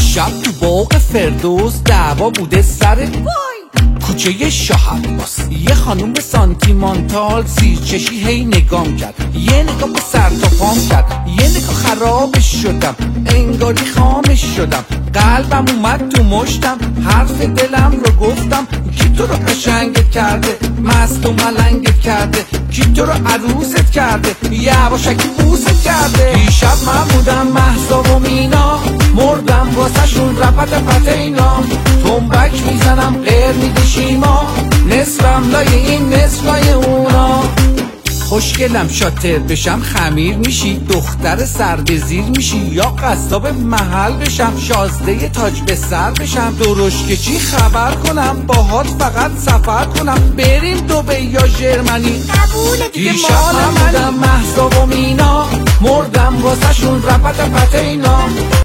دیشب تو باغ فردوس دعوا بوده سر کوچه شاه عباس. یه خانوم سانتیمانتال زیر چشی هی نگام کرد، یه نگاه با سر تا پام کرد، یه نگاه خرابش شدم، انگاری خامش شدم، قلبم اومد تو مشتم، حرف دلم رو گفتم. کی تو رو قشنگت کرده، مست و ملنگت کرده، کی تو رو عروست کرده، یواشکی بوست کرده. دیشب من بودم مهسا و مینا، مردم واسه شون رپت پتینا، تنبک میزنم غیر میده شیما، نصفم لای این نصف لای اونا. خوشگلم شاتر بشم خمیر میشی، دختر سربزیر میشی، یا قصاب محل بشم، شازده تاج به سر بشم، درشکه چی خبر کنم، باهات فقط سفر کنم، بریم دبی یا ژرمنی. قبول دیگه دیشب من بودم مهسا و مینا، مردم واسه شون رپت پتینا.